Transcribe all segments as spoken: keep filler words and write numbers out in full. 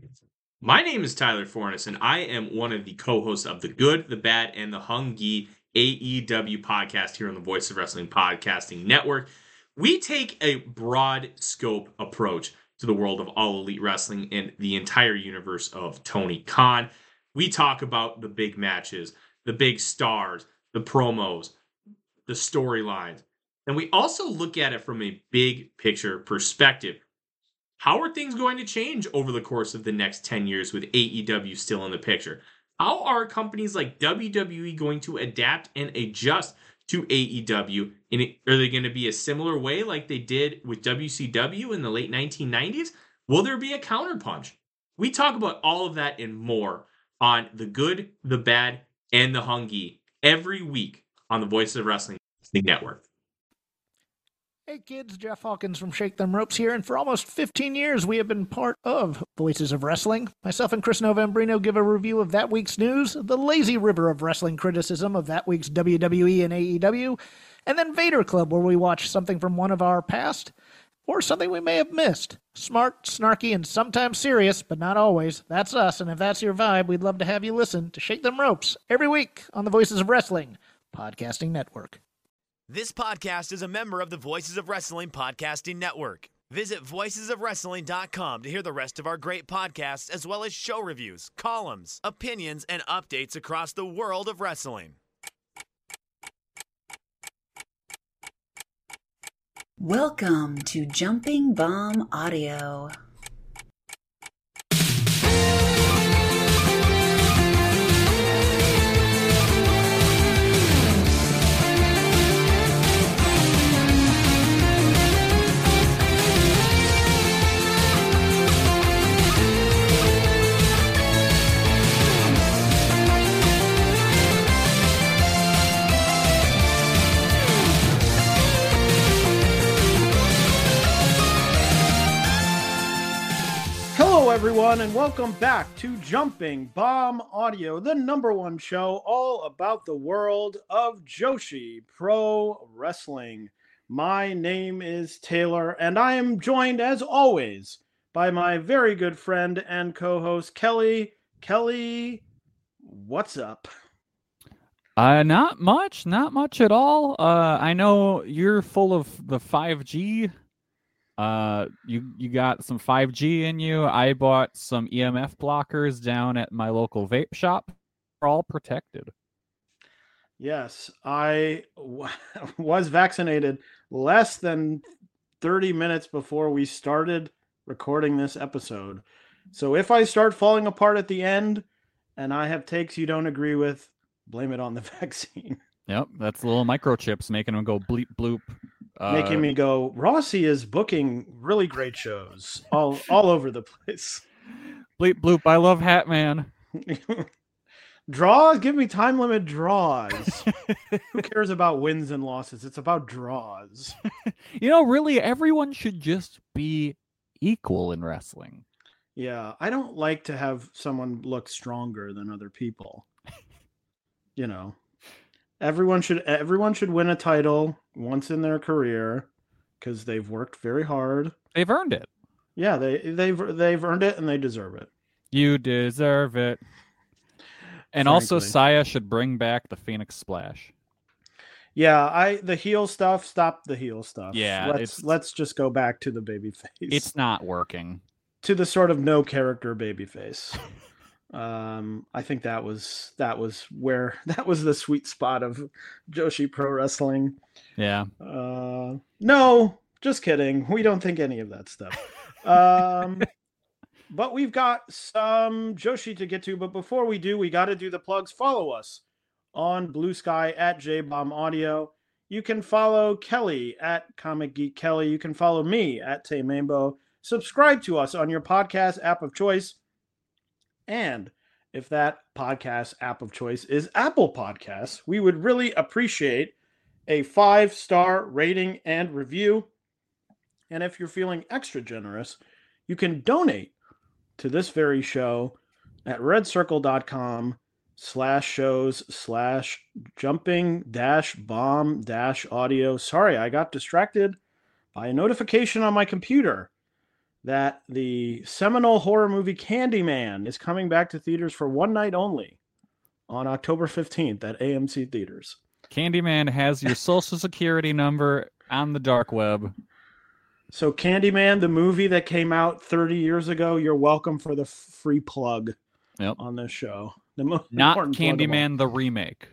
My name is Tyler Fornes, and I am one of the co-hosts of the Good, the Bad, and the Hungy A E W podcast here on the Voice of Wrestling Podcasting Network. We take a broad scope approach to the world of All Elite Wrestling and the entire universe of Tony Khan. We talk about the big matches, the big stars, the promos, the storylines, and we also look at it from a big picture perspective. How are things going to change over the course of the next ten years with A E W still in the picture? How are companies like W W E going to adapt and adjust to A E W? And are they going to be a similar way like they did with W C W in the late nineteen nineties? Will there be a counterpunch? We talk about all of that and more on The Good, the Bad, and the Hungy every week on the Voice of Wrestling Network. Hey kids, Jeff Hawkins from Shake Them Ropes here, and for almost fifteen years we have been part of Voices of Wrestling. Myself and Chris Novembrino give a review of that week's news, the lazy river of wrestling criticism of that week's W W E and A E W, and then Vader Club, where we watch something from one of our past, or something we may have missed. Smart, snarky, and sometimes serious, but not always. That's us, and if that's your vibe, we'd love to have you listen to Shake Them Ropes every week on the Voices of Wrestling Podcasting Network. This podcast is a member of the Voices of Wrestling Podcasting Network. Visit voices of wrestling dot com to hear the rest of our great podcasts, as well as show reviews, columns, opinions, and updates across the world of wrestling. Welcome to Jumping Bomb Audio. Hello, everyone, and welcome back to Jumping Bomb Audio, the number one show all about the world of Joshi Pro Wrestling. My name is Taylor, and I am joined, as always, by my very good friend and co-host, Kelly. Kelly, what's up? Uh, not much, not much at all. Uh, I know you're full of the five G. Uh, you you got some five G in you. I bought some E M F blockers down at my local vape shop. We're all protected. Yes, I w- was vaccinated less than thirty minutes before we started recording this episode. So if I start falling apart at the end and I have takes you don't agree with, blame it on the vaccine. Yep, that's little microchips making them go bleep bloop. Uh, Making me go, Rossi is booking really great shows all all over the place. bleep bloop. I love Hat Man. Draws, give me time limit draws. Who cares about wins and losses? It's about draws. You know, really, everyone should just be equal in wrestling. Yeah, I don't like to have someone look stronger than other people. You know, everyone should everyone should win a title once in their career because they've worked very hard. They've earned it. Yeah, they they've they've earned it and they deserve it. You deserve it. And Frankly. also, Saya should bring back the Phoenix Splash. Yeah, I the heel stuff. Stop the heel stuff. Yeah, let's it's- let's just go back to the baby face. It's not working. To the sort of no character baby face. um, I think that was that was where that was the sweet spot of Joshi Pro Wrestling. Yeah. Uh, no, just kidding. We don't think any of that stuff. Um, but we've got some Joshi to get to. But before we do, we got to do the plugs. Follow us on Blue Sky at J Bomb Audio. You can follow Kelly at Comic Geek Kelly. You can follow me at Tay Mambo. Subscribe to us on your podcast app of choice. And if that podcast app of choice is Apple Podcasts, we would really appreciate a five-star rating and review. And if you're feeling extra generous, you can donate to this very show at redcircle.com slash shows slash jumping dash bomb dash audio. Sorry, I got distracted by a notification on my computer. that the seminal horror movie Candyman is coming back to theaters for one night only on October fifteenth at A M C theaters. Candyman has your social security number on the dark web. So Candyman, the movie that came out thirty years ago, you're welcome for the free plug Yep. on this show. The most Not important plug of all. Candyman the remake.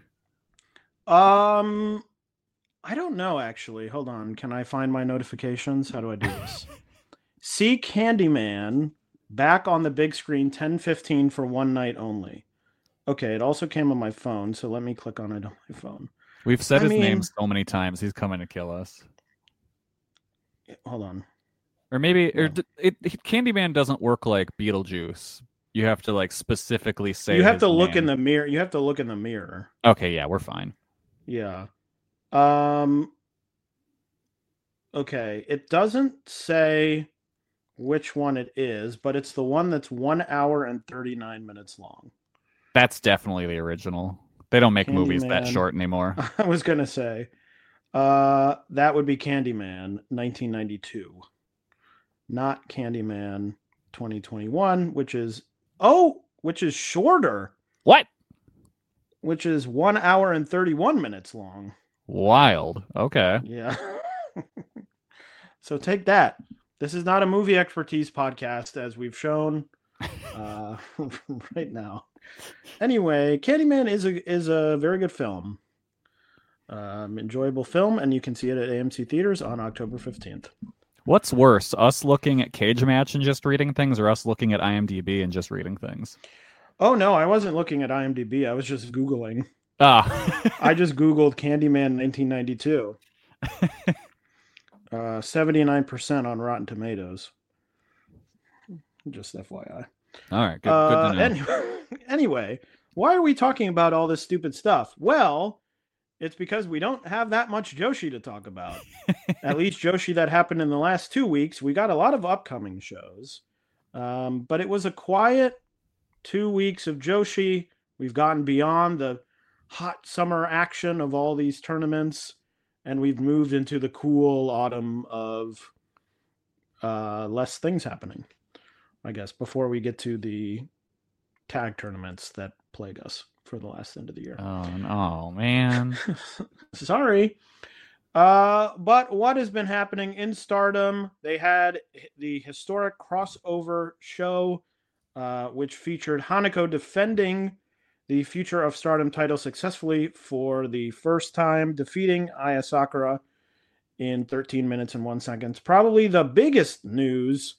Um, I don't know, actually. Hold on. Can I find my notifications? How do I do this? See Candyman back on the big screen ten fifteen for one night only. Okay, it also came on my phone, so let me click on it on my phone. We've said I his mean- name so many times. He's coming to kill us. Hold on. Or maybe or No. d- it, it, Candyman doesn't work like Beetlejuice. You have to like specifically say. You have his to look name. in the mirror. You have to look in the mirror. Okay, yeah, we're fine. Yeah. Um. Okay, it doesn't say which one it is, but it's the one that's one hour and thirty-nine minutes long. That's definitely the original. They don't make movies that Candyman. short anymore. I was gonna say, uh, that would be Candyman, nineteen ninety-two, not Candyman, twenty twenty-one, which is oh, which is shorter, What? which is one hour and thirty-one minutes long. Wild. Okay. Yeah. So take that. This is not a movie expertise podcast, as we've shown uh, right now. Anyway, Candyman is a is a very good film, um, enjoyable film, and you can see it at A M C theaters on October fifteenth. What's worse, us looking at Cage Match and just reading things, or us looking at IMDb and just reading things? Oh no, I wasn't looking at IMDb. I was just Googling. Ah. I just Googled Candyman nineteen ninety-two. Uh, seventy-nine percent on Rotten Tomatoes. Just F Y I. All right. Good, Uh, good to know. anyway, anyway, why are we talking about all this stupid stuff? Well, it's because we don't have that much Joshi to talk about. At least Joshi that happened in the last two weeks. We got a lot of upcoming shows, um, but it was a quiet two weeks of Joshi. We've gotten beyond the hot summer action of all these tournaments, and we've moved into the cool autumn of uh, less things happening, I guess, before we get to the tag tournaments that plague us for the last end of the year. Oh, no, man. Sorry. Uh, but what has been happening in Stardom? They had the historic crossover show, uh, which featured Hanako defending the Future of Stardom title successfully for the first time, defeating Aya Sakura in thirteen minutes and one second. Probably the biggest news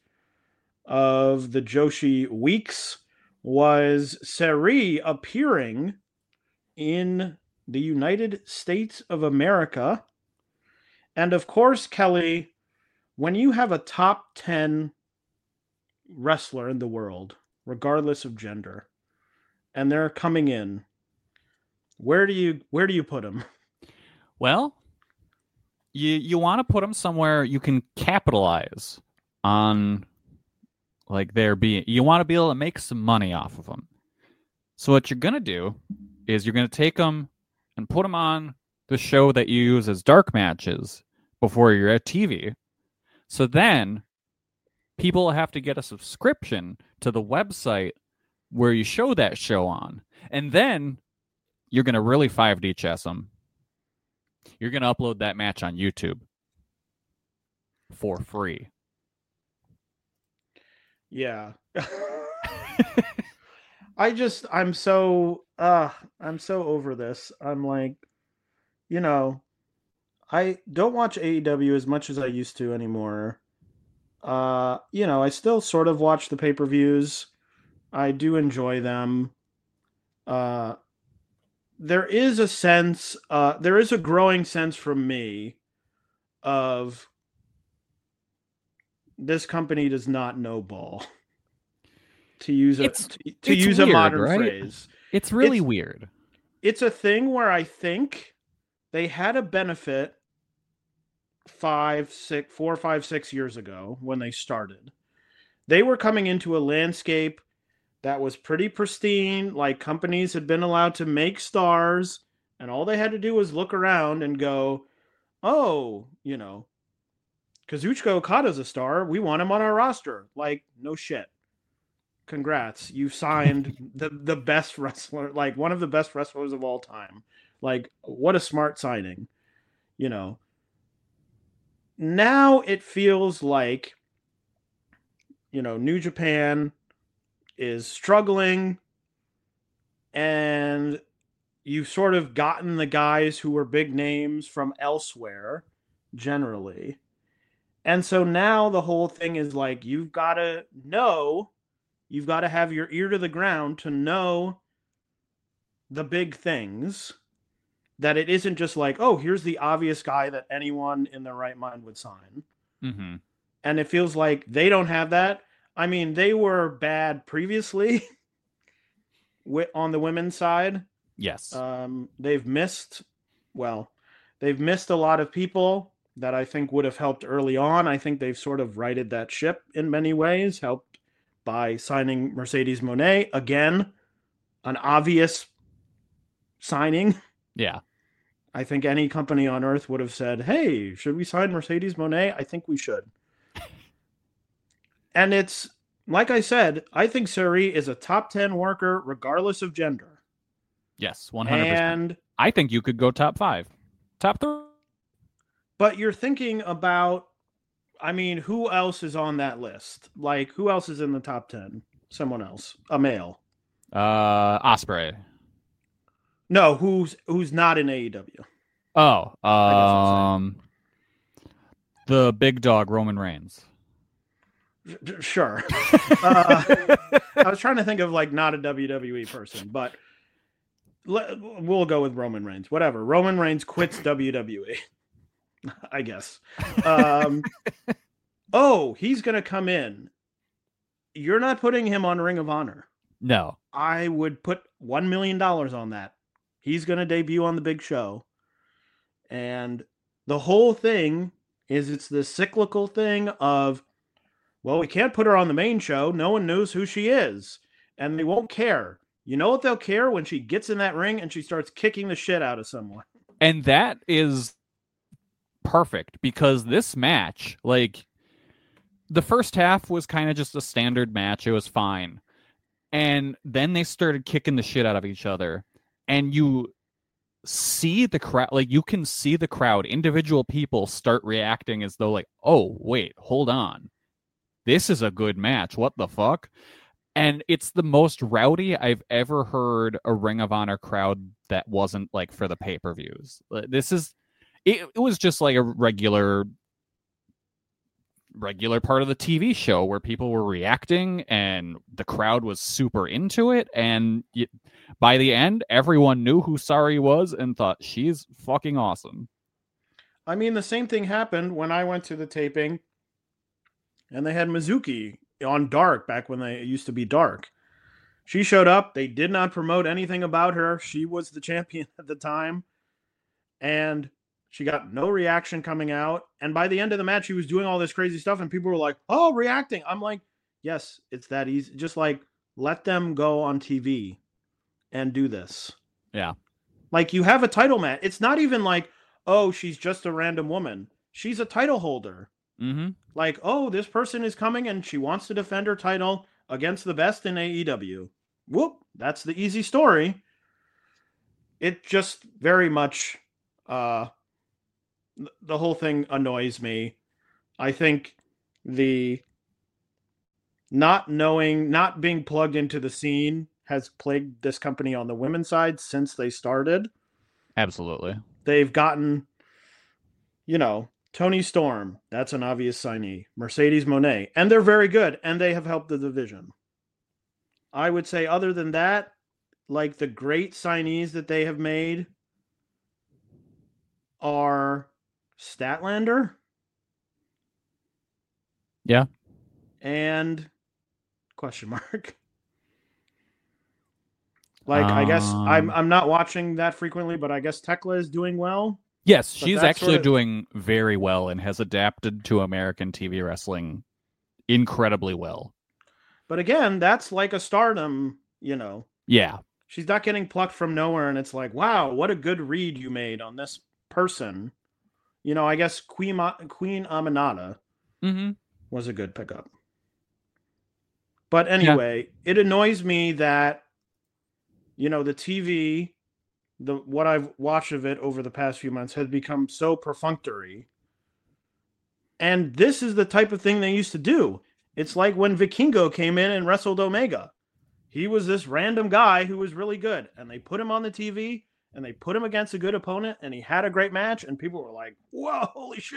of the Joshi weeks was Seri appearing in the United States of America. And of course, Kelly, when you have a top ten wrestler in the world, regardless of gender, and they're coming in, where do you where do you put them? Well, you you want to put them somewhere you can capitalize on, like their being. You want to be able to make some money off of them. So what you're gonna do is you're gonna take them and put them on the show that you use as dark matches before you're at T V. So then people have to get a subscription to the website where you show that show on. And then you're going to really five D chess them. You're going to upload that match on YouTube for free. Yeah. I just I'm so uh I'm so over this. I'm like, you know, I don't watch A E W as much as I used to anymore. Uh, you know, I still sort of watch the pay-per-views. I do enjoy them. Uh, there is a sense, uh, there is a growing sense from me of this company does not know ball. To use a It's- to, to it's use a weird, modern right? phrase, It's really It's- weird. it's a thing where I think they had a benefit five, six, four, five, six years ago when they started. They were coming into a landscape that was pretty pristine, like companies had been allowed to make stars, and all they had to do was look around and go, oh, you know, Kazuchika Okada's a star. We want him on our roster. Like, no shit. Congrats. You signed the, the best wrestler, like one of the best wrestlers of all time. Like, what a smart signing. You know. Now it feels like, you know, New Japan is struggling, and you've sort of gotten the guys who were big names from elsewhere, generally. And so now the whole thing is like, you've got to know, you've got to have your ear to the ground to know the big things, that it isn't just like, oh, here's the obvious guy that anyone in their right mind would sign. Mm-hmm. And it feels like they don't have that. I mean, they were bad previously on the women's side. Yes. Um, they've missed, well, they've missed a lot of people that I think would have helped early on. I think they've sort of righted that ship in many ways, helped by signing Mercedes Moné. Again, an obvious signing. Yeah. I think any company on earth would have said, hey, should we sign Mercedes Moné? I think we should. And it's, like I said, I think Suri is a top ten worker regardless of gender. Yes, one hundred percent. And I think you could go top five. Top three. But you're thinking about, I mean, who else is on that list? Like, who else is in the top ten? Someone else. A male. Uh, Osprey. No, who's who's not in A E W? Oh, guess I'm um, the big dog Roman Reigns. Sure. uh, I was trying to think of like not a W W E person, but let, we'll go with Roman Reigns. Whatever. Roman Reigns quits W W E, I guess. Um, oh, he's going to come in. You're not putting him on Ring of Honor. No. I would put one million dollars on that. He's going to debut on the big show. And the whole thing is it's this cyclical thing of, well, we can't put her on the main show. No one knows who she is. And they won't care. You know what they'll care? When she gets in that ring and she starts kicking the shit out of someone. And that is perfect because this match, like, the first half was kind of just a standard match. It was fine. And then they started kicking the shit out of each other. And you see the crowd, like, you can see the crowd, individual people start reacting as though, like, oh, wait, hold on. This is a good match. What the fuck? And it's the most rowdy I've ever heard a Ring of Honor crowd that wasn't like for the pay-per-views. This is, it, it was just like a regular, regular part of the T V show where people were reacting and the crowd was super into it. And you, by the end, everyone knew who Sari was and thought she's fucking awesome. I mean, the same thing happened when I went to the taping. And they had Mizuki on Dark back when they used to be Dark. She showed up. They did not promote anything about her. She was the champion at the time. And she got no reaction coming out. And by the end of the match, she was doing all this crazy stuff. And people were like, oh, reacting. I'm like, yes, it's that easy. Just like, let them go on T V and do this. Yeah. Like, you have a title match. It's not even like, oh, she's just a random woman. She's a title holder. Mm-hmm. Like, oh, this person is coming and she wants to defend her title against the best in A E W. Whoop, that's the easy story. It just very much, uh, the whole thing annoys me. I think the not knowing, not being plugged into the scene has plagued this company on the women's side since they started. Absolutely. They've gotten, you know, Toni Storm, that's an obvious signee. Mercedes Moné, and they're very good, and they have helped the division. I would say other than that, like the great signees that they have made are Statlander. Yeah. And question mark. Like, um, I guess I'm I'm not watching that frequently, but I guess Tekla is doing well. Yes, But she's that's actually sort of- doing very well and has adapted to American T V wrestling incredibly well. But again, that's like a Stardom, you know. Yeah. She's not getting plucked from nowhere, and it's like, wow, what a good read you made on this person. you know, I guess Queen Queen Aminata Mm-hmm. was a good pickup. But anyway, yeah. It annoys me that, you know, the T V, the what I've watched of it over the past few months has become so perfunctory. And this is the type of thing they used to do. It's like when Vikingo came in and wrestled Omega. He was this random guy who was really good. And they put him on the T V and they put him against a good opponent and he had a great match. And people were like, whoa, holy shit.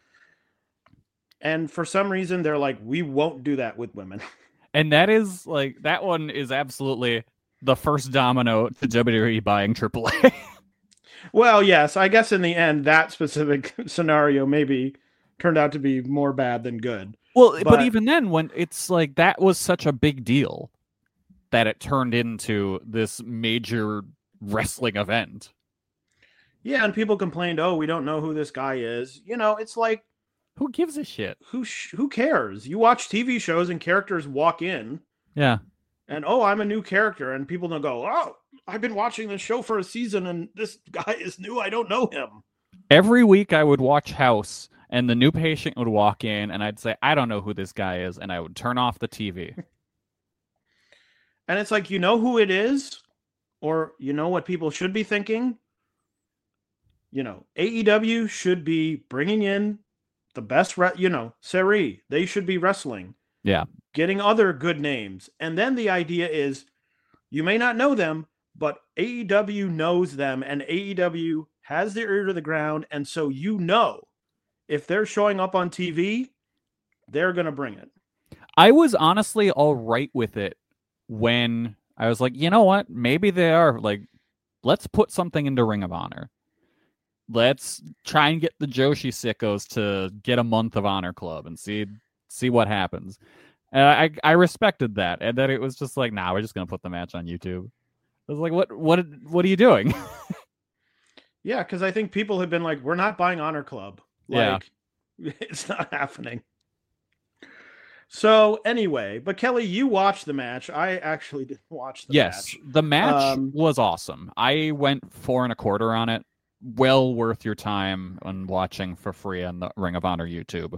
And for some reason, they're like, we won't do that with women. And that is like, that one is absolutely the first domino to W W E buying triple A. Well, yes, I guess in the end, that specific scenario maybe turned out to be more bad than good. Well, but, but even then, when it's like, that was such a big deal that it turned into this major wrestling event. Yeah, and people complained, oh, we don't know who this guy is. You know, it's like, who gives a shit? Who sh- who cares? You watch T V shows and characters walk in. Yeah. And, oh, I'm a new character. And people don't go, oh, I've been watching this show for a season and this guy is new. I don't know him. Every week I would watch House and the new patient would walk in and I'd say, I don't know who this guy is. And I would turn off the T V. And it's like, you know who it is? Or you know what people should be thinking? You know, A E W should be bringing in the best, re- you know, Seri. They should be wrestling. Yeah. Getting other good names. And then the idea is, you may not know them, but A E W knows them and A E W has their ear to the ground. And so you know, if they're showing up on T V, they're going to bring it. I was honestly all right with it when I was like, you know what? Maybe they are. Like, let's put something into Ring of Honor. Let's try and get the Joshi sickos to get a month of Honor Club and see see what happens. And I I respected that, and then it was just like, nah, we're just gonna put the match on YouTube. I was like, what what what are you doing? Yeah, because I think people have been like, we're not buying Honor Club. Like, yeah. It's not happening. So anyway, but Kelly, you watched the match. I actually didn't watch the yes, match. Yes, the match um, was awesome. I went four and a quarter on it. Well worth your time on watching for free on the Ring of Honor YouTube.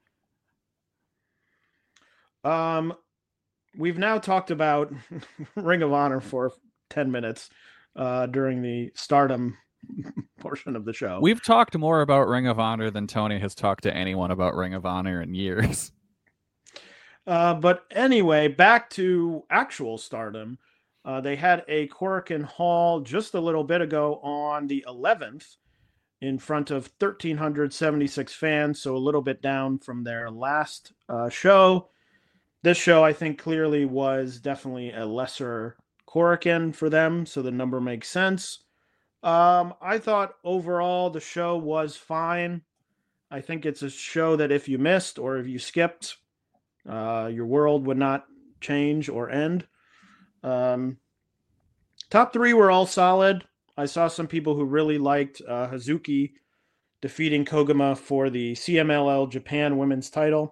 Um, we've now talked about Ring of Honor for ten minutes uh, during the Stardom portion of the show. We've talked more about Ring of Honor than Tony has talked to anyone about Ring of Honor in years. Uh, but anyway, back to actual Stardom. Uh, they had a Korakuen Hall just a little bit ago on the eleventh in front of one thousand three hundred seventy-six fans, so a little bit down from their last uh, show. This show, I think, clearly was definitely a lesser Korakuen for them, so the number makes sense. Um, I thought overall the show was fine. I think it's a show that if you missed or if you skipped, uh, your world would not change or end. Um, top three were all solid. I saw some people who really liked uh, Hazuki defeating Koguma for the C M L L Japan Women's title.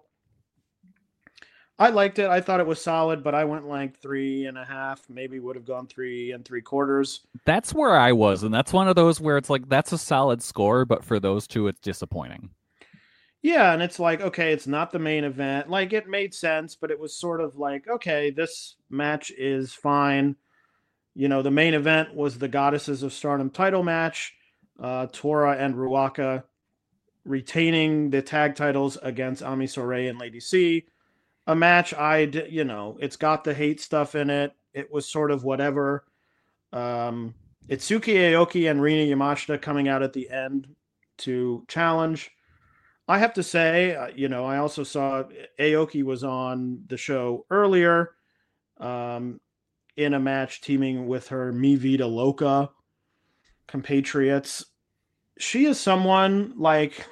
I liked it. I thought it was solid, but I went like three and a half, maybe would have gone three and three quarters. That's where I was, and that's one of those where it's like, that's a solid score, but for those two, it's disappointing. Yeah, and it's like, okay, it's not the main event. Like, it made sense, but it was sort of like, okay, this match is fine. You know, the main event was the Goddesses of Stardom title match. Uh, Tora and Ruaka retaining the tag titles against Ami Sourei and Lady C. A match I'd, you know, it's got the hate stuff in it. It was sort of whatever. Um, Itsuki Aoki and Rina Yamashita coming out at the end to challenge. I have to say, uh, you know, I also saw Aoki was on the show earlier um, in a match teaming with her Mi Vida Loca compatriots. She is someone like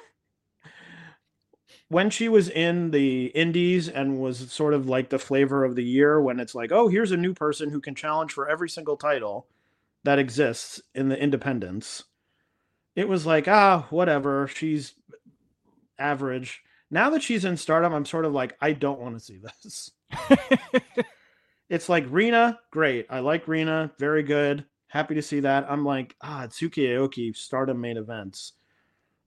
when she was in the indies and was sort of like the flavor of the year when it's like, oh, here's a new person who can challenge for every single title that exists in the independents. It was like, ah, whatever. She's average. Now that she's in Stardom, I'm sort of like, I don't want to see this. It's like Rina, great. I like Rina, very good. Happy to see that. I'm like, ah, Itsuki Aoki, Stardom main events.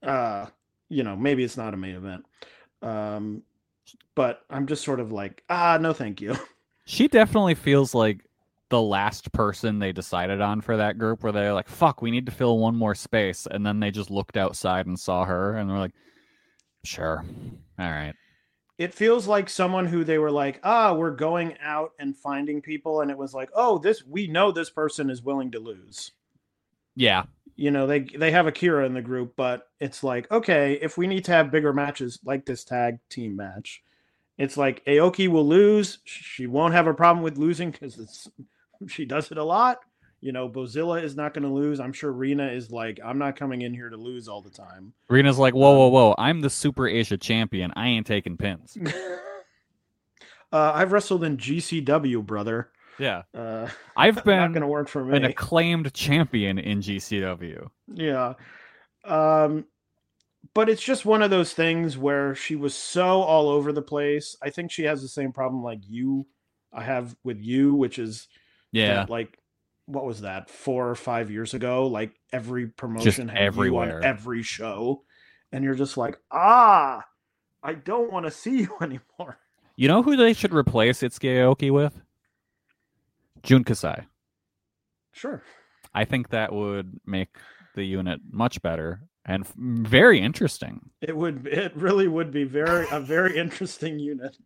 uh, you know, maybe it's not a main event. Um, but I'm just sort of like, ah, no, thank you. She definitely feels like the last person they decided on for that group, where they're like, fuck, we need to fill one more space. And then they just looked outside and saw her and they're like, sure. All right. It feels like someone who they were like, ah, we're going out and finding people. And it was like, oh, this, we know this person is willing to lose. Yeah. You know, they, they have Akira in the group, but it's like, okay, if we need to have bigger matches like this tag team match, it's like Aoki will lose. She won't have a problem with losing because it's she does it a lot. You know, Bozilla is not going to lose. I'm sure Rina is like, I'm not coming in here to lose all the time. Rina's like, whoa, whoa, whoa. I'm the Super Asia champion. I ain't taking pins. uh, I've wrestled in G C W, brother. Yeah. Uh, I've been not going to work for me. An acclaimed champion in G C W. Yeah. Um, but it's just one of those things where she was so all over the place. I think she has the same problem like you, I have with you, which is yeah, that, like, what was that, four or five years ago? Like every promotion just had everywhere. you on every show, and you're just like, ah, I don't want to see you anymore. You know who they should replace Itsuki Aoki with? Jun Kasai. Sure. I think that would make the unit much better and f- very interesting. It would. It really would be very a very interesting unit.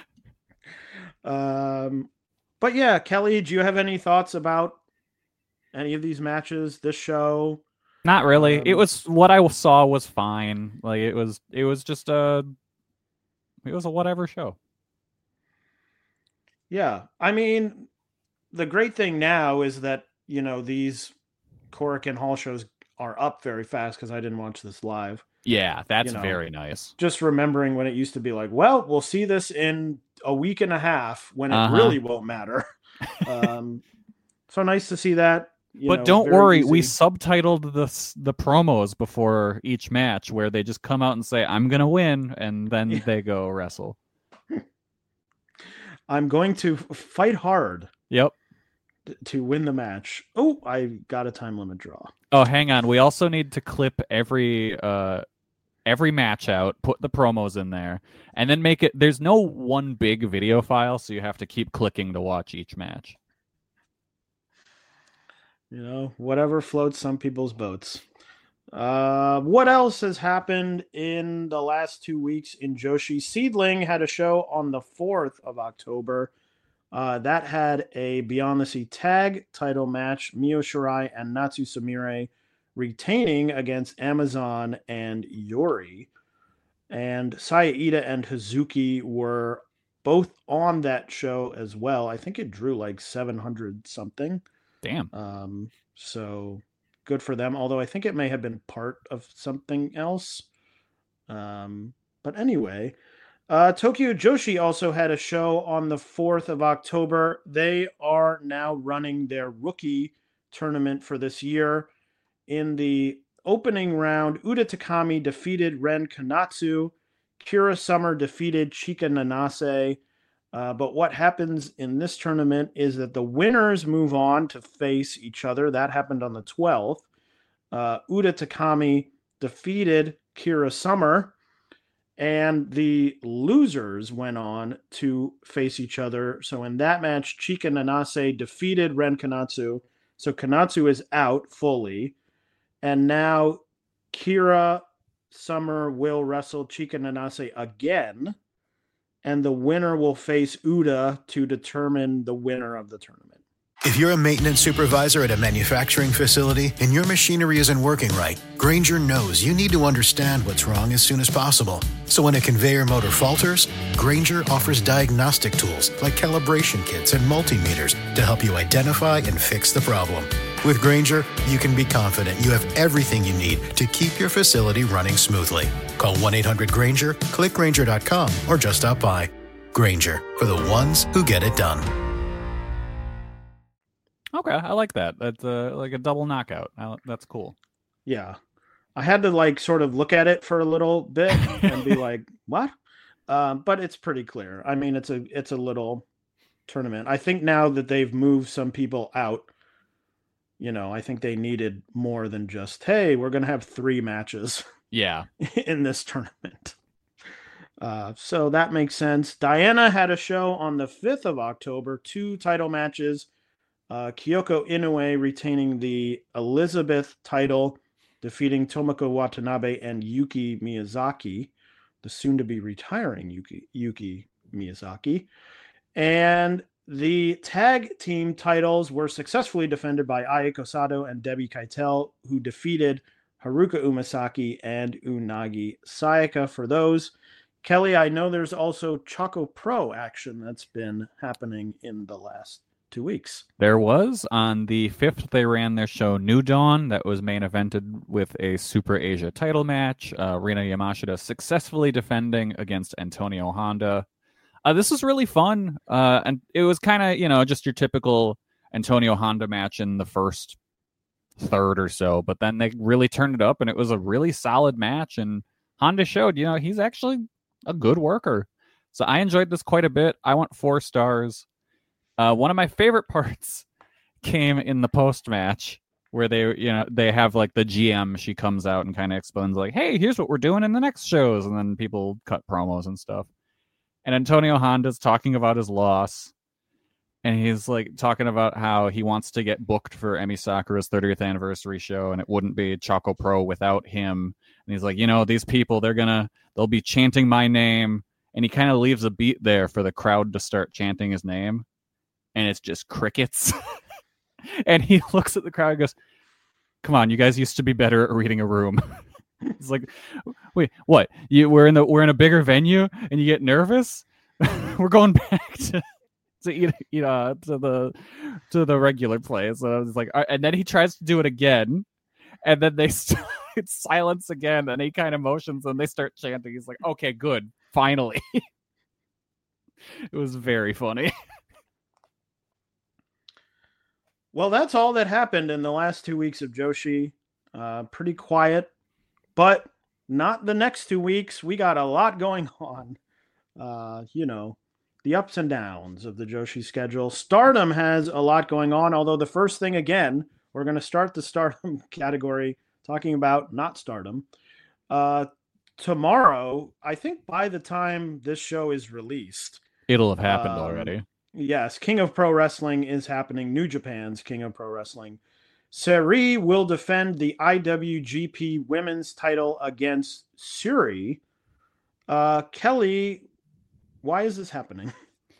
Um, but yeah, Kelly, do you have any thoughts about any of these matches, this show? Not really. Um, it was what I saw was fine. Like it was. It was just a. It was a whatever show. Yeah, I mean, the great thing now is that you know these Korakuen Hall shows are up very fast because I didn't watch this live. Yeah, that's You know, very nice. Just remembering when it used to be like, well, we'll see this in a week and a half when it Uh-huh. really won't matter. um, so nice to see that. You But know, don't very worry, easy. we subtitled the s- the promos before each match, where they just come out and say, "I'm gonna win," and then Yeah. they go wrestle. I'm going to f- fight hard Yep. t- to win the match. Oh, I got a time limit draw. Oh, hang on. We also need to clip every uh every match out, put the promos in there, and then make it. There's no one big video file, so you have to keep clicking to watch each match. You know, whatever floats some people's boats. Uh, what else has happened in the last two weeks in Joshi? Seedling had a show on the fourth of October. Uh, that had a Beyond the Sea tag title match, Mio Shirai and Natsu Samire retaining against Amazon and Yori. And Saya Ida and Hazuki were both on that show as well. I think it drew like seven hundred something. Damn. Um, so good for them. Although I think it may have been part of something else. Um, but anyway, uh, Tokyo Joshi also had a show on the fourth of October. They are now running their rookie tournament for this year. In the opening round, Uda Takami defeated Ren Kanatsu. Kira Summer defeated Chika Nanase. Uh, but what happens in this tournament is that the winners move on to face each other. That happened on the twelfth. Uh, Uda Takami defeated Kira Summer, and the losers went on to face each other. So in that match, Chika Nanase defeated Ren Kanatsu. So Kanatsu is out fully. And now Kira Summer will wrestle Chika Nanase again. And the winner will face Uda to determine the winner of the tournament. If you're a maintenance supervisor at a manufacturing facility and your machinery isn't working right, Grainger knows you need to understand what's wrong as soon as possible. So when a conveyor motor falters, Grainger offers diagnostic tools like calibration kits and multimeters to help you identify and fix the problem. With Grainger, you can be confident you have everything you need to keep your facility running smoothly. Call one eight hundred Grainger, click Grainger dot com, or just stop by. Grainger, for the ones who get it done. Okay, I like that. That's uh, like a double knockout. I, that's cool. Yeah. I had to like sort of look at it for a little bit and be like, what? Um, but it's pretty clear. I mean, it's a it's a little tournament. I think now that they've moved some people out, you know, I think they needed more than just, hey, we're going to have three matches. Yeah. in this tournament. Uh, so that makes sense. Diana had a show on the fifth of October, two title matches. Uh, Kyoko Inoue retaining the Elizabeth title, defeating Tomoko Watanabe and Yuki Miyazaki, the soon-to-be retiring Yuki, Yuki Miyazaki. And the tag team titles were successfully defended by Aiko Sato and Debbie Keitel, who defeated Haruka Umasaki and Unagi Sayaka for those. Kelly, I know there's also Choco Pro action that's been happening in the last two weeks. There was. On the fifth, they ran their show New Dawn that was main evented with a Super Asia title match. Uh, Rina Yamashita successfully defending against Antonio Honda. Uh, this was really fun. Uh, and it was kind of, you know, just your typical Antonio Honda match in the first third or so. But then they really turned it up, and it was a really solid match. And Honda showed, you know, he's actually a good worker. So I enjoyed this quite a bit. I want four stars. Uh, one of my favorite parts came in the post match where they, you know, they have like the G M. She comes out and kind of explains like, "Hey, here's what we're doing in the next shows," and then people cut promos and stuff. And Antonio Honda's talking about his loss, and he's like talking about how he wants to get booked for Emi Sakura's thirtieth anniversary show, and it wouldn't be Choco Pro without him. And he's like, you know, these people, they're gonna, they'll be chanting my name. And he kind of leaves a beat there for the crowd to start chanting his name. And it's just crickets. And he looks at the crowd and goes, "Come on, you guys used to be better at reading a room." It's like, wait, what? You we're in the we're in a bigger venue and you get nervous? We're going back to to eat, you know, to the to the regular place. And I was like, and then he tries to do it again, and then they st- it's silence again, and he kind of motions and they start chanting. He's like, "Okay, good, finally." It was very funny. Well, that's all that happened in the last two weeks of Joshi. Uh, pretty quiet, but not the next two weeks. We got a lot going on. Uh, you know, the ups and downs of the Joshi schedule. Stardom has a lot going on, although the first thing, again, we're going to start the Stardom category talking about not Stardom. Uh, tomorrow, I think by the time this show is released, it'll have happened um, already. Yes, King of Pro Wrestling is happening. New Japan's King of Pro Wrestling. Seri will defend the I W G P Women's title against Suri. Uh, Kelly, why is this happening?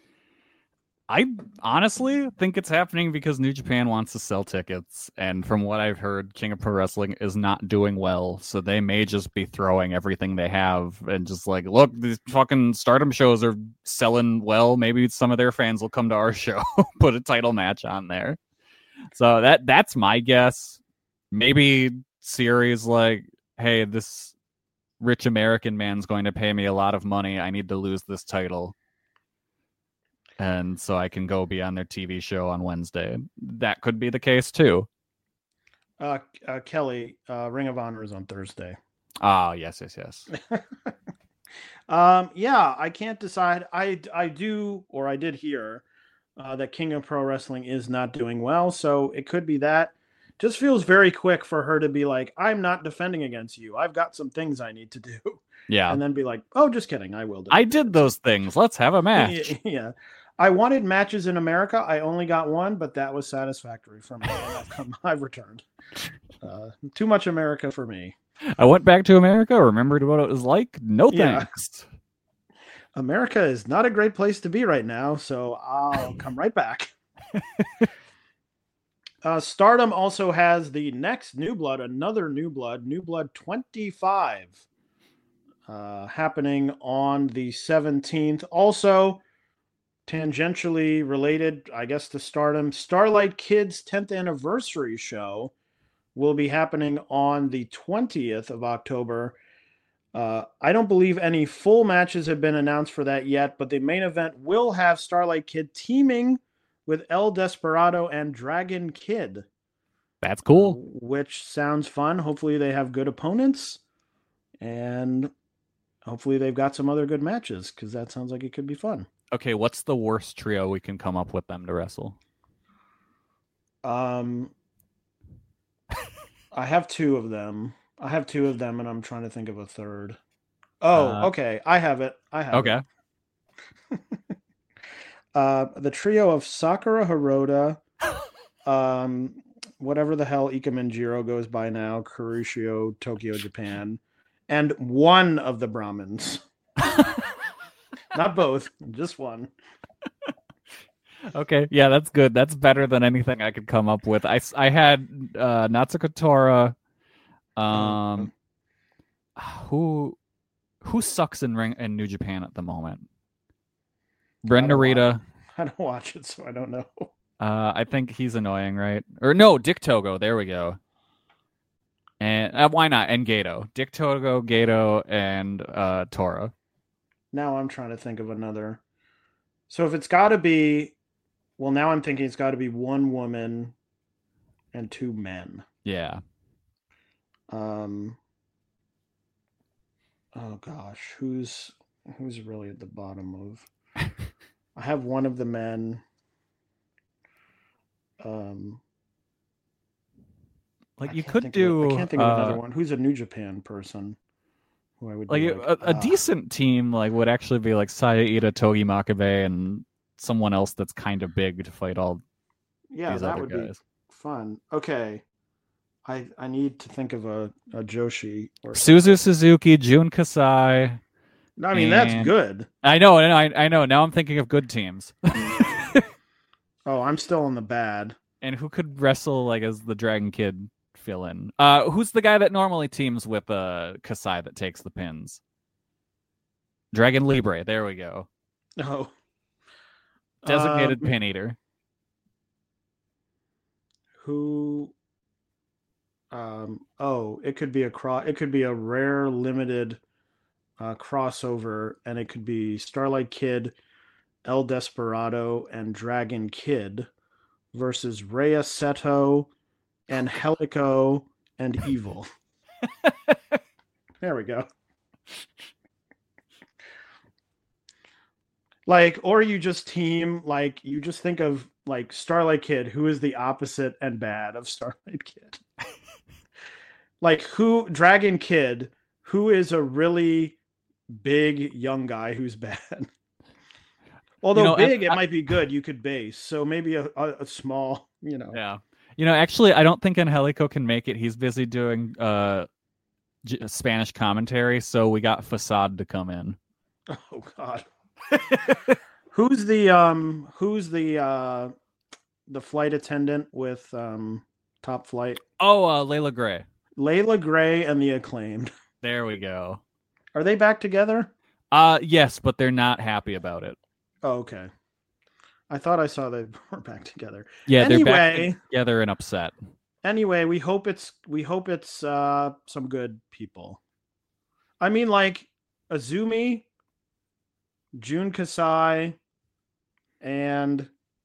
I honestly think it's happening because New Japan wants to sell tickets, and from what I've heard, King of Pro Wrestling is not doing well, so they may just be throwing everything they have and just like, look, these fucking Stardom shows are selling well, maybe some of their fans will come to our show, put a title match on there. So that that's my guess. Maybe Siri's like, hey, this rich American man's going to pay me a lot of money, I need to lose this title. And so I can go be on their T V show on Wednesday. That could be the case too. Uh, uh, Kelly, uh, Ring of Honor is on Thursday. Ah, yes, yes, yes. um, yeah, I can't decide. I, I do, or I did hear uh, that King of Pro Wrestling is not doing well. So it could be that. Just feels very quick for her to be like, I'm not defending against you. I've got some things I need to do. Yeah. And then be like, oh, just kidding. I will do I did those things. Let's have a match. Yeah. I wanted matches in America. I only got one, but that was satisfactory for me. I've, come, I've returned. Uh, too much America for me. I went back to America, remembered what it was like. No thanks. Yeah. America is not a great place to be right now, so I'll come right back. uh, Stardom also has the next New Blood, another New Blood, New Blood twenty-five, uh, happening on the seventeenth. Also, tangentially related, I guess, to Stardom, Starlight Kid's tenth anniversary show will be happening on the twentieth of October. Uh, I don't believe any full matches have been announced for that yet, but the main event will have Starlight Kid teaming with El Desperado and Dragon Kid. That's cool. Uh, which sounds fun. Hopefully they have good opponents, and hopefully they've got some other good matches, because that sounds like it could be fun. Okay, what's the worst trio we can come up with them to wrestle? Um, I have two of them. I have two of them, and I'm trying to think of a third. Oh, Uh, okay. I have it. I have Okay. it. Uh, the trio of Sakura Hirota, um, whatever the hell Ikemenjiro goes by now, Kuroshio, Tokyo, Japan, and one of the Brahmins. Not both, just one. Okay, yeah, that's good. That's better than anything I could come up with. I, s- I had uh, Natsuko Tora. Um, who who sucks in ring in New Japan at the moment? Brenda I don't Rita. I don't watch it, so I don't know. Uh, I think he's annoying, right? Or no, Dick Togo. There we go. And uh, why not? And Gato, Dick Togo, Gato, and uh, Tora. Now I'm trying to think of another. So if it's got to be, well, now I'm thinking it's got to be one woman and two men. Yeah. Um. Oh gosh, who's who's really at the bottom of? I have one of the men. Um. Like I you can't could think of do. it. I can't think of another uh, one. Who's a New Japan person? Who I would Like be a, like, a, a "Ah." decent team, like would actually be like Saya Ida, Togi Makabe, and someone else that's kind of big to fight all Yeah, these that other would guys. be fun. Okay, I I need to think of a, a Joshi or Suzu Suzuki, Jun Kasai. No, I mean that's and- good. I know, I know, I, I know. Now I'm thinking of good teams. Oh, I'm still on the bad. And who could wrestle like as the Dragon Kid fill in? Uh, who's the guy that normally teams with uh Kasai that takes the pins? Dragon Libre. There we go. Oh, Designated Um, pin eater. who? Um. Oh, it could be a cross. It could be a rare limited uh, crossover, and it could be Starlight Kid, El Desperado, and Dragon Kid versus Rhea Seto and Helico and Evil. There we go. Like, or you just team, like, you just think of, like, Starlight Kid, who is the opposite and bad of Starlight Kid. Like, who, Dragon Kid, who is a really big young guy who's bad. Although You know, big, I- it I- might be good. You could base. So maybe a, a, a small, you know. Yeah. You know, actually, I don't think Angelico can make it. He's busy doing uh, J- Spanish commentary, so we got Facade to come in. Oh God. Who's the um? Who's the uh? The flight attendant with um Top Flight? Oh, uh, Layla Gray. Layla Gray and the Acclaimed. There we go. Are they back together? Uh, yes, but they're not happy about it. Oh, okay. I thought I saw they were back together. Yeah, they're back Anyway. together and upset. Anyway, we hope it's we hope it's uh some good people. I mean, like Azumi, Jun Kasai, and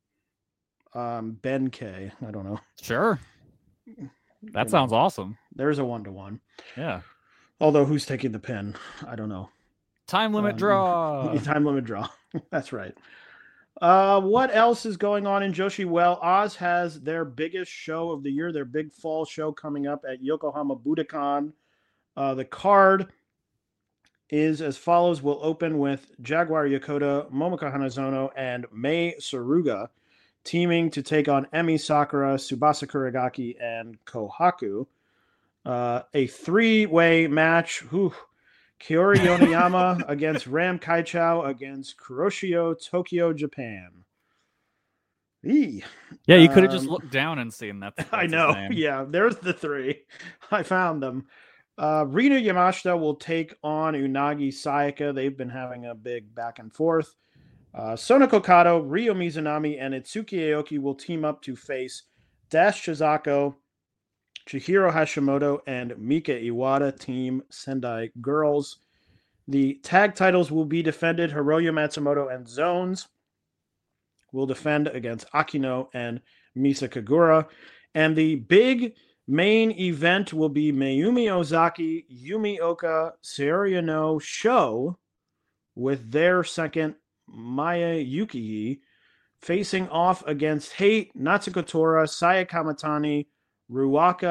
um Ben K. I don't know. Sure. That You sounds know, awesome. There's a one to one. Yeah. Although who's taking the pin? I don't know. Time limit Um, draw. Time limit draw. That's right. Uh, what else is going on in Joshi? Well, Oz has their biggest show of the year, their big fall show coming up at Yokohama Budokan. Uh, the card is as follows. We'll open with Jaguar Yokota, Momoko Hanazono, and Mei Saruga teaming to take on Emi Sakura, Tsubasa Kuragaki, and Kohaku. Uh, a three-way match. Whew. Kiori Yoneyama against Ram Kaichou against Kuroshio, Tokyo, Japan. Eee. Yeah, you could have just Um, looked down and seen that. that's I his know. name. Yeah, there's the three. I found them. Uh, Rina Yamashita will take on Unagi Sayaka. They've been having a big back and forth. Uh, Sonoko Kato, Ryo Mizunami, and Itsuki Aoki will team up to face Dash Chizako, Chihiro Hashimoto, and Mika Iwata, Team Sendai Girls. The tag titles will be defended. Hiroyo Matsumoto and Zones will defend against Akino and Misa Kagura. And the big main event will be Mayumi Ozaki, Yumi Oka, Saori No show with their second Maya Yuki facing off against Hate, Natsuko Tora, Saya Kamatani, Ruaka,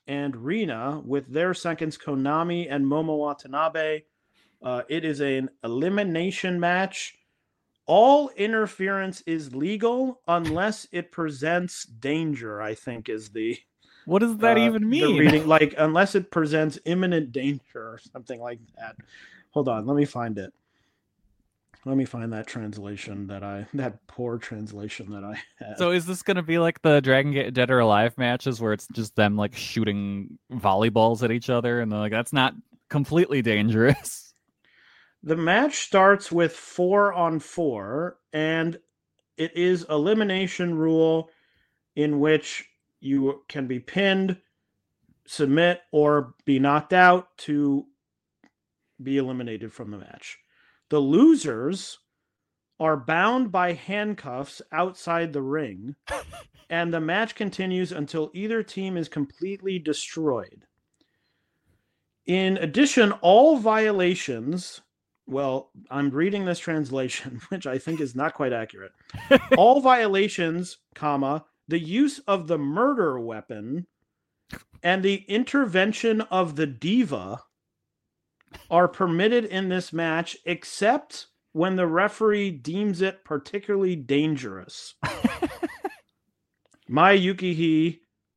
and Rina with their seconds, Konami and Momo Watanabe. Uh, it is an elimination match. All interference is legal unless it presents danger, I think is the What does that uh, even the mean? reading. Like, unless it presents imminent danger or something like that. Hold on, let me find it. Let me find that translation that I, that poor translation that I had. So is this going to be like the Dragon Gate Dead or Alive matches where it's just them like shooting volleyballs at each other and they're like, that's not completely dangerous? The match starts with four on four, and it is elimination rule in which you can be pinned, submit, or be knocked out to be eliminated from the match. The losers are bound by handcuffs outside the ring, and the match continues until either team is completely destroyed. In addition, all violations, well, I'm reading this translation, which I think is not quite accurate. All violations, comma, the use of the murder weapon and the intervention of the diva are permitted in this match, except when the referee deems it particularly dangerous. Mai Yukihi,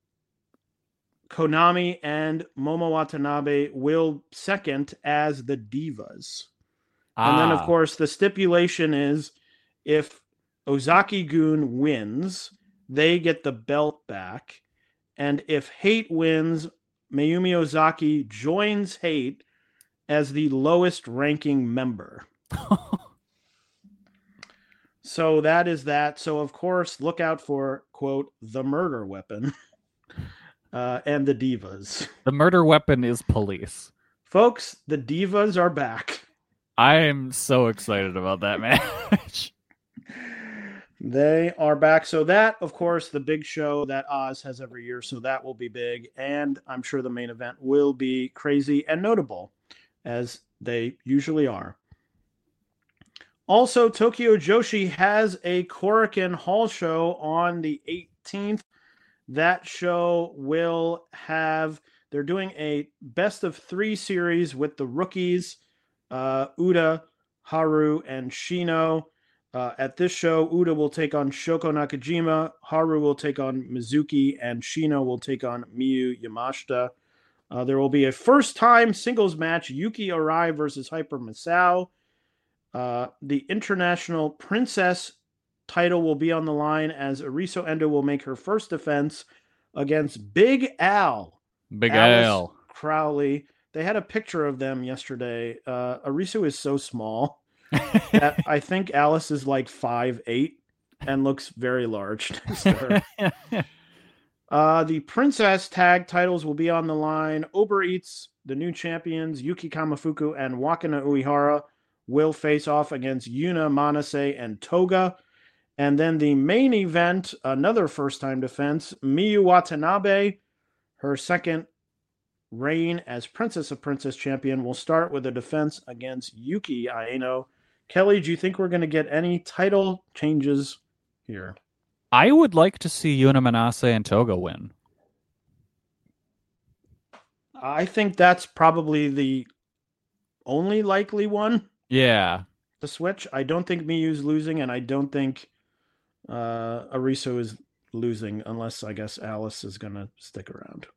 Konami, and Momo Watanabe will second as the divas. Ah. And then, of course, the stipulation is if Ozaki-gun wins, they get the belt back. And if Hate wins, Mayumi Ozaki joins Hate as the lowest ranking member. So that is that. So, of course, look out for, quote, the murder weapon uh, and the divas. The murder weapon is police. Folks, the divas are back. I am so excited about that match. They are back. So that, of course, the big show that Oz has every year. So that will be big. And I'm sure the main event will be crazy and notable, as they usually are. Also, Tokyo Joshi has a Korakuen Hall show on the eighteenth. That show will have, they're doing a best of three series with the rookies, uh, Uda, Haru, and Shino. Uh, at this show, Uda will take on Shoko Nakajima, Haru will take on Mizuki, and Shino will take on Miyu Yamashita. Uh, there will be a first-time singles match, Yuki Arai versus Hyper Misao. Uh, the International Princess title will be on the line as Ariso Endo will make her first defense against Big Al. Big Alice Al. Crowley. They had a picture of them yesterday. Uh, Ariso is so small that I think Alice is like five eight and looks very large next to her. Uh, the Princess tag titles will be on the line. Uber Eats, the new champions, Yuki Kamafuku and Wakana Uehara, will face off against Yuna, Manase, and Toga. And then the main event, another first-time defense, Miyu Watanabe, her second reign as Princess of Princess Champion, will start with a defense against Yuki Aino. Kelly, do you think we're going to get any title changes here? I would like to see Yuna, Manase, and Toga win. I think that's probably the only likely one. Yeah. To switch. I don't think Miyu's losing, and I don't think uh, Ariso is losing, unless I guess Alice is going to stick around.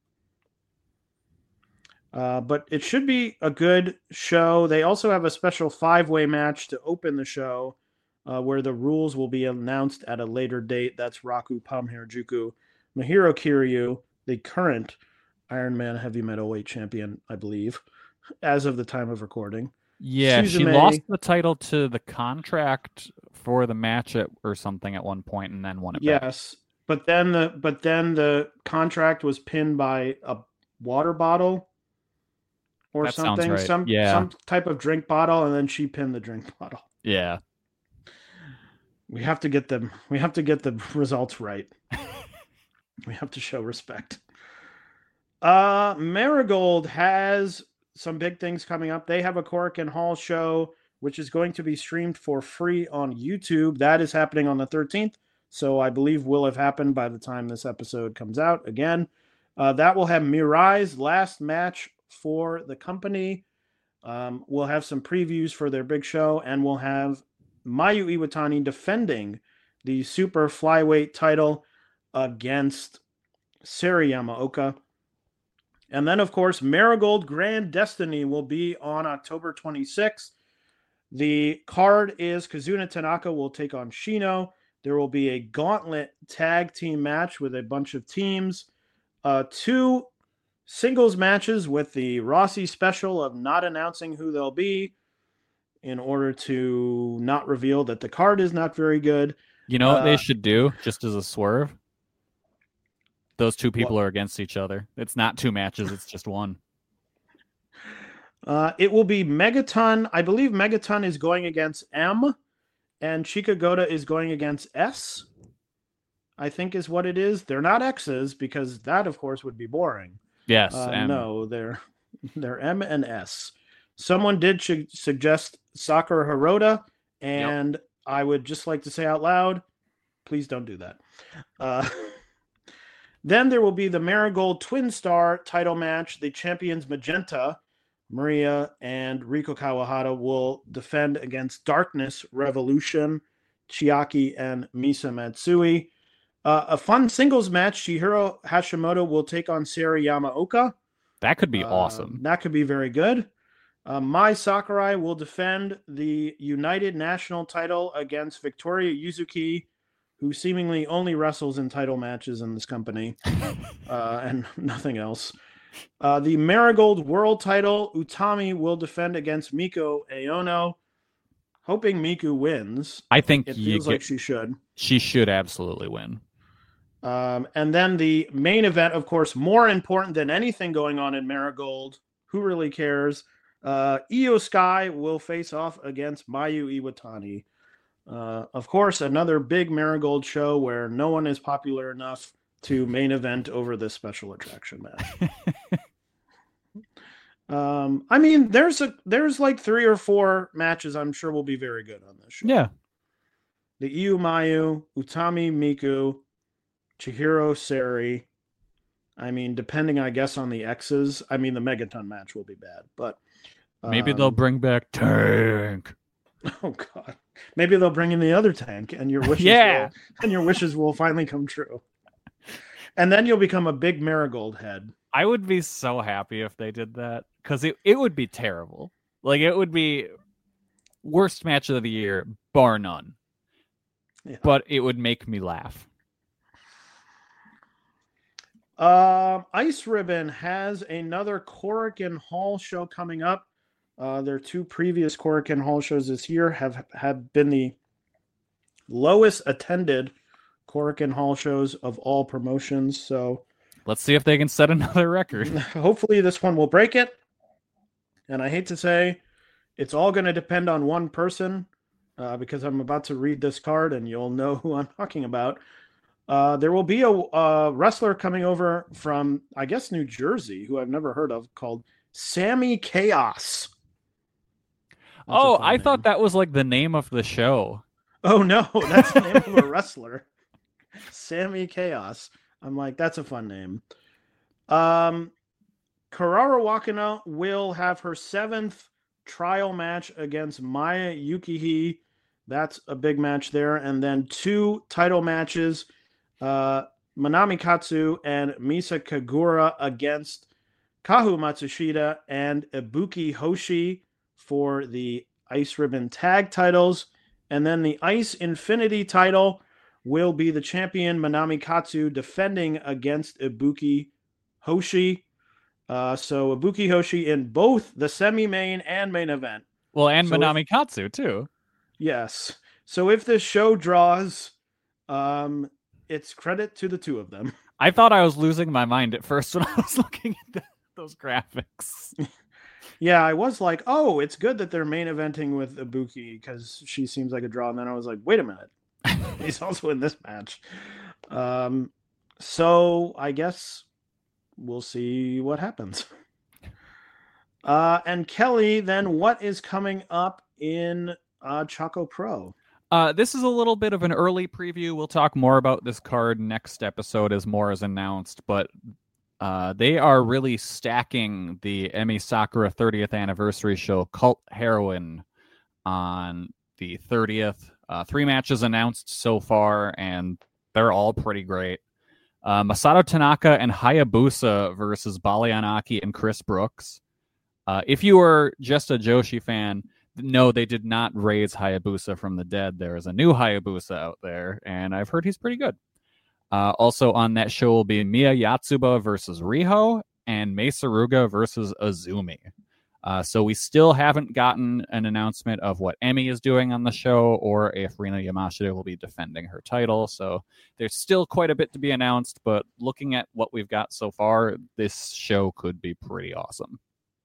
Uh, but it should be a good show. They also have a special five-way match to open the show, uh, where the rules will be announced at a later date. That's Raku, Pam Harajuku, Mahiro Kiryu, the current Iron Man Heavy Metalweight champion, I believe, as of the time of recording. Yeah, Suzume, she lost the title to the Contract for the match at, or something at one point, and then won it back. Yes, but then the but then the Contract was pinned by a water bottle or That sounds something, right. some Yeah. some type of drink bottle, and then she pinned the drink bottle. Yeah. We have to get them. We have to get the results right. We have to show respect. Uh, Marigold has some big things coming up. They have a Korakuen Hall show, which is going to be streamed for free on YouTube. That is happening on the thirteenth. So I believe will have happened by the time this episode comes out again. Uh, that will have Mirai's last match for the company. Um, we'll have some previews for their big show, and we'll have Mayu Iwatani defending the super flyweight title against Sari Yamaoka. And then, of course, Marigold Grand Destiny will be on October twenty-sixth. The card is Kazuna Tanaka will take on Shino. There will be a gauntlet tag team match with a bunch of teams. Uh, two singles matches with the Rossi special of not announcing who they'll be in order to not reveal that the card is not very good. You know what uh, they should do, just as a swerve? Those two people what? are against each other. It's not two matches, it's just one. Uh, it will be Megaton. I believe Megaton is going against M, and Chikagota is going against S. I think is what it is. They're not X's because that, of course, would be boring. Yes. Uh, M. no, they're they're M and S. Someone did su- suggest Sakura Hirota, and yep. I would just like to say out loud, please don't do that. Uh, then there will be the Marigold Twin Star title match. The champions Magenta, Maria, and Riko Kawahata will defend against Darkness Revolution, Chiaki, and Misa Matsui. Uh, a fun singles match, Chihiro Hashimoto will take on Sari Yamaoka. That could be uh, awesome. That could be very good. Uh, Mai Sakurai will defend the United National title against Victoria Yuzuki, who seemingly only wrestles in title matches in this company uh, and nothing else. Uh, the Marigold World title, Utami will defend against Miko Aono. Hoping Miku wins. I think it you feels get, like she should. She should absolutely win. Um, and then the main event, of course, more important than anything going on in Marigold. Who really cares? Uh, Io Sky will face off against Mayu Iwatani. Uh, of course, another big Marigold show where no one is popular enough to main event over this special attraction match. um, I mean, there's a there's like three or four matches I'm sure will be very good on this show. Yeah. The Iu Mayu, Utami Miku, Chihiro Sari. I mean, depending, I guess, on the X's. I mean, the Megaton match will be bad, but um, maybe they'll bring back Tank. Oh God! Maybe they'll bring in the other Tank, and your wishes, yeah, will, and your wishes will finally come true. And then you'll become a big Marigold head. I would be so happy if they did that because it it would be terrible. Like it would be worst match of the year, bar none. Yeah. But it would make me laugh. Uh, Ice Ribbon has another Korakuen Hall show coming up. Uh, their two previous Korakuen Hall shows this year have, have been the lowest attended Korakuen Hall shows of all promotions. So let's see if they can set another record. Hopefully this one will break it. And I hate to say, it's all going to depend on one person uh, because I'm about to read this card and you'll know who I'm talking about. Uh, there will be a, a wrestler coming over from, I guess, New Jersey, who I've never heard of, called Sammy Chaos. That's oh, I name. thought that was like the name of the show. Oh, no, that's the name of a wrestler. Sammy Chaos. I'm like, that's a fun name. Um, Karara Wakano will have her seventh trial match against Maya Yukihi. That's a big match there. And then two title matches. Uh, Manami Katsu and Misa Kagura against Kahu Matsushita and Ibuki Hoshi for the Ice Ribbon tag titles. And then the Ice Infinity title will be the champion Manami Katsu defending against Ibuki Hoshi. Uh, so Ibuki Hoshi in both the semi-main and main event. Well, and so Manami if, Katsu too. Yes. So if this show draws, um, it's credit to the two of them. I thought I was losing my mind at first when I was looking at the, those graphics. Yeah, I was like, oh, it's good that they're main eventing with Ibuki because she seems like a draw. And then I was like, wait a minute. He's also in this match. Um, so I guess we'll see what happens. Uh, and Kelly, then what is coming up in uh, Choco Pro? Uh, this is a little bit of an early preview. We'll talk more about this card next episode as more is announced. But Uh, they are really stacking the Emi Sakura thirtieth anniversary show Cult Heroine on the thirtieth. Uh, three matches announced so far, and they're all pretty great. Uh, Masato Tanaka and Hayabusa versus Balianaki and Chris Brooks. Uh, if you were just a Joshi fan, no, they did not raise Hayabusa from the dead. There is a new Hayabusa out there, and I've heard he's pretty good. Uh, also on that show will be Miya Yatsuba versus Riho and Mei Suruga versus Azumi. Uh, so we still haven't gotten an announcement of what Emi is doing on the show or if Rina Yamashita will be defending her title. So there's still quite a bit to be announced, but looking at what we've got so far, this show could be pretty awesome.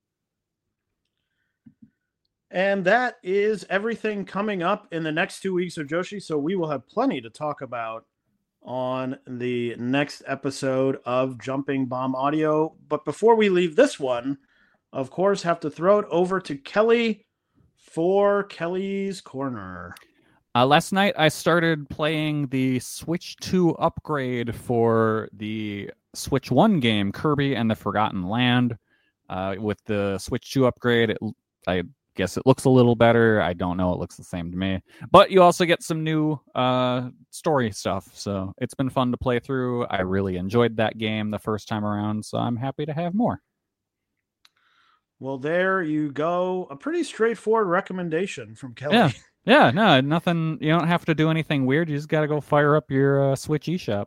And that is everything coming up in the next two weeks of Joshi. So we will have plenty to talk about on the next episode of Jumping Bomb Audio. But before we leave this one, of course, have to throw it over to Kelly for Kelly's Corner. Uh, last night, I started playing the Switch two upgrade for the Switch one game, Kirby and the Forgotten Land. Uh, with the Switch two upgrade, it, I guess it looks a little better. I don't know. It looks the same to me. But you also get some new uh, story stuff. So it's been fun to play through. I really enjoyed that game the first time around, so I'm happy to have more. Well, there you go. A pretty straightforward recommendation from Kelly. Yeah, yeah, no, nothing. You don't have to do anything weird. You just got to go fire up your uh, Switch eShop.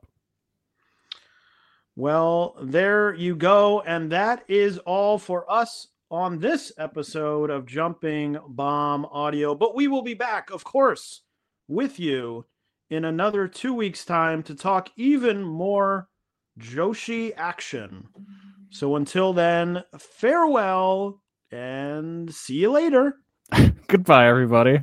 Well, there you go. And that is all for us on this episode of Jumping Bomb Audio. But we will be back, of course, with you in another two weeks' time to talk even more Joshi action. So until then, farewell and see you later. Goodbye, everybody.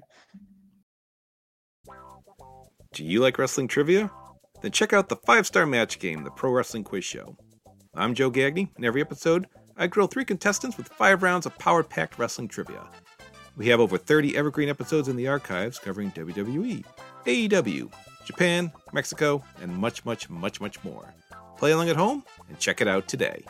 Do you like wrestling trivia? Then check out the five-star match game, the Pro Wrestling Quiz Show. I'm Joe Gagney, and every episode, I grill three contestants with five rounds of power-packed wrestling trivia. We have over thirty evergreen episodes in the archives covering W W E, A E W, Japan, Mexico, and much, much, much, much more. Play along at home and check it out today.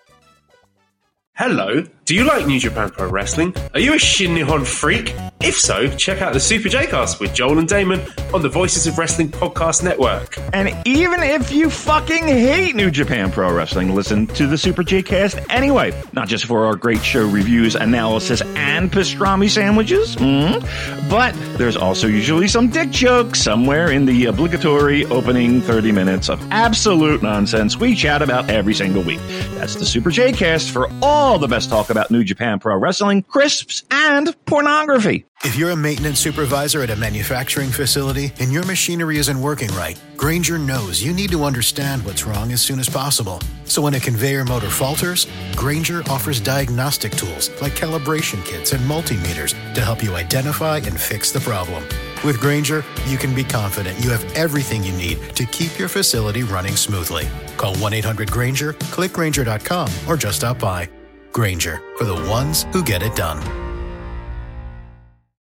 Hello, do you like New Japan Pro Wrestling? Are you a Shin Nihon freak? If so, check out the Super J-Cast with Joel and Damon on the Voices of Wrestling Podcast Network. And even if you fucking hate New Japan Pro Wrestling, listen to the Super J-Cast anyway. Not just for our great show reviews, analysis, and pastrami sandwiches, mm, but there's also usually some dick jokes somewhere in the obligatory opening thirty minutes of absolute nonsense we chat about every single week. That's the Super J-Cast for all All the best talk about New Japan Pro Wrestling, crisps, and pornography. If you're a maintenance supervisor at a manufacturing facility and your machinery isn't working right, Grainger knows you need to understand what's wrong as soon as possible. So when a conveyor motor falters, Grainger offers diagnostic tools like calibration kits and multimeters to help you identify and fix the problem. With Grainger, you can be confident you have everything you need to keep your facility running smoothly. Call one eight hundred Grainger, click Grainger dot com, or just stop by. Grainger, for the ones who get it done.